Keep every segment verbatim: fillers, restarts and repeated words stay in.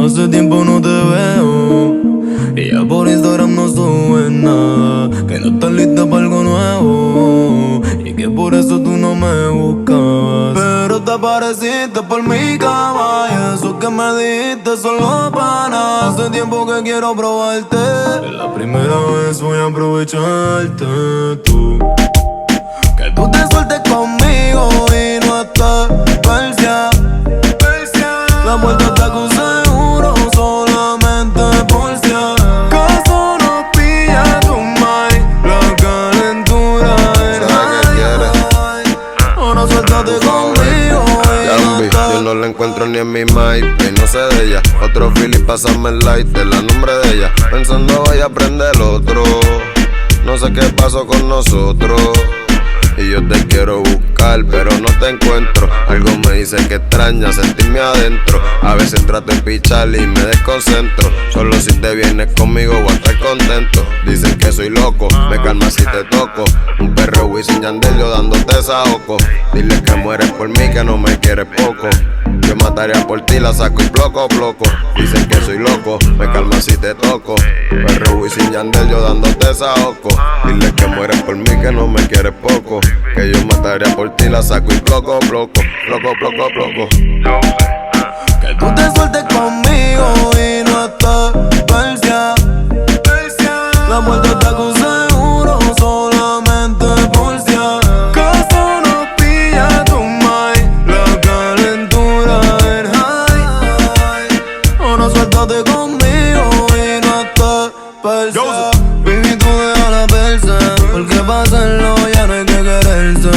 Hace tiempo no te veo y ya por Instagram no subes nada, que no estás lista para algo nuevo y que por eso tú no me buscabas. Pero te apareciste por mi cama y eso que me dijiste solo para nada. Hace tiempo que quiero probarte, la primera vez voy a aprovecharte tú. Que tú te sueltes conmigo y no estás persia. La vuelta está con seguro, solamente por si acaso nos pilla tu mind. La calentura en high. Ahora suéltate conmigo y no estás. Yo no la encuentro ni en mi MyPay, no sé de ella. Otro Philly, pásame el light, de la nombre de ella. Pensando vaya a prender el otro. No sé qué pasó con nosotros. Y yo te quiero buscar, pero no te encuentro. Algo me dice que extraña sentirme adentro. A veces trato de pichar y me desconcentro. Solo si te vienes conmigo voy a estar contento. Dicen que soy loco, me calma si te toco. Un perro Wisin Yandel yo dándote saoco. Dile que mueres por mí, que no me quieres poco. Yo mataría por ti, la saco y bloco, bloco. Dicen que soy loco, me calma si te toco. Perro Wisin Yandel yo dándote saoco. Dile que mueres por mí, que no me quieres poco. Que yo mataría por ti, la saco y bloco, bloco. Bloco, bloco, bloco. Que tú te sueltes conmigo y no estás persia. La vuelta está con seguro, solamente por si acaso nos pilla tu mind. La calentura en high. Ahora suéltate conmigo y no estás persia. Baby, tú deja la persa, porque pa' hacerlo ya no hay que quererse.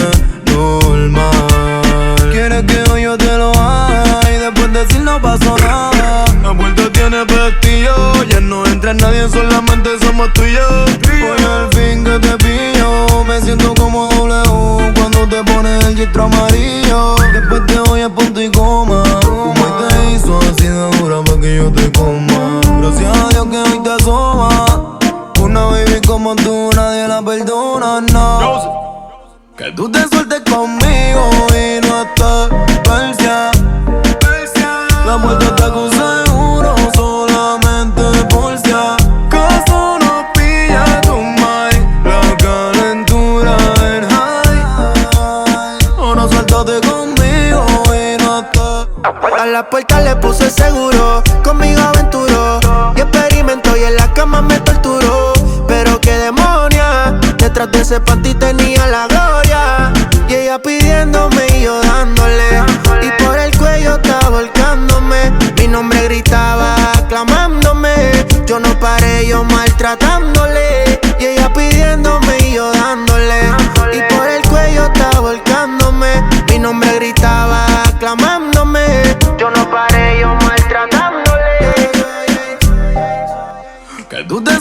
Normal. Quieres que hoy yo te lo haga y después decir no pasó nada. La puerta tiene pestillo, ya no entra nadie, solamente somos tú y yo. Hoy al fin que te pillo, me siento como W cuando te pones el gistro amarillo. Después te voy a punto y coma, como hoy te hizo así de dura pa' que yo te coma. Gracias a Dios que hoy te asoma. Una baby como tú nadie la perdona, no. Que tú te sueltes conmigo y no estás persia. La vuelta está con seguro, solamente por si acaso nos pilla tu mind. La calentura en high. Ahora suéltate conmigo y no estás. A la puerta le puse seguro, conmigo aventuró y experimento y en la cama me torturó. Pero qué demonia, detrás de ese panty tenía la gloria. Y ella pidiéndome y yo dándole, y por el cuello estaba volcándome. Mi nombre gritaba aclamándome. Yo no paré, yo maltratándole. Y ella pidiéndome y yo dándole, y por el cuello estaba volcándome. Mi nombre gritaba aclamándome. Yo no paré, yo maltratándole. Que tú te